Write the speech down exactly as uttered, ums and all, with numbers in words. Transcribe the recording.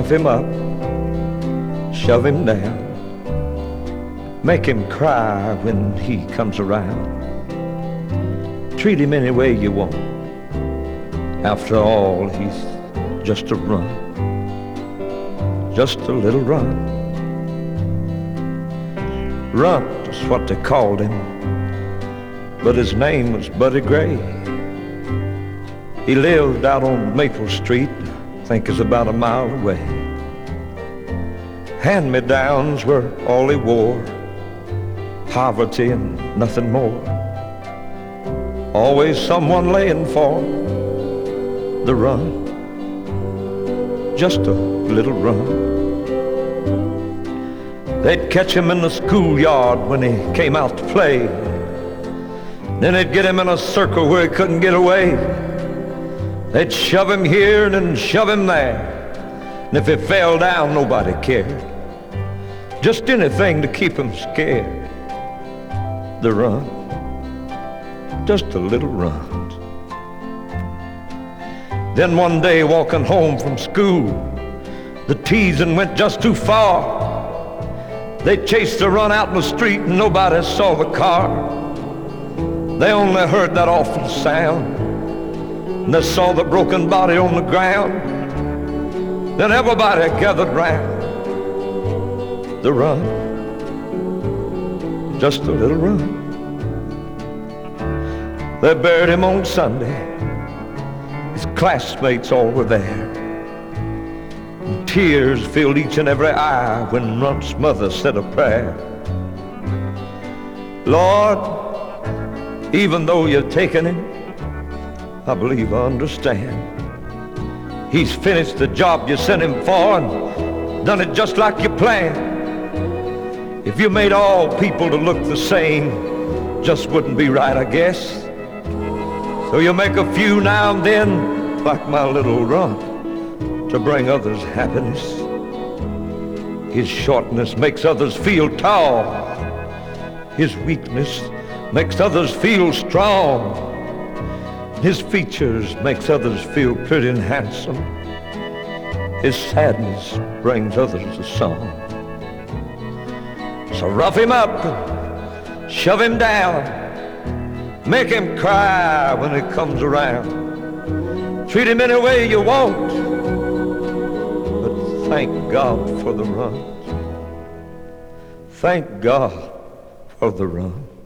Rough him up, shove him down, make him cry when he comes around. Treat him any way you want. After all, he's just a runt, just a little runt. Runt is what they called him, but his name was Buddy Gray. He lived out on Maple Street, I think is about a mile away. Hand-me-downs were all he wore, poverty and nothing more. Always someone laying for the run, just a little run. They'd catch him in the schoolyard when he came out to play. Then they'd get him in a circle where he couldn't get away. They'd shove him here and then shove him there, and if he fell down, nobody cared. Just anything to keep him scared. The run, just a little run. Then one day walking home from school, the teasing went just too far. They chased the run out in the street and nobody saw the car. They only heard that awful sound, and they saw the broken body on the ground. Then everybody gathered round. The run, just a little run. They buried him on Sunday. His classmates all were there. And tears filled each and every eye when Runt's mother said a prayer. Lord, even though you've taken him, I believe I understand. He's finished the job you sent him for and done it just like you planned. If you made all people to look the same, just wouldn't be right, I guess. So you make a few now and then, like my little runt, to bring others happiness. His shortness makes others feel tall. His weakness makes others feel strong. His features makes others feel pretty and handsome. His sadness brings others a song. So rough him up, shove him down, make him cry when he comes around. Treat him any way you want, but thank God for the run. Thank God for the run.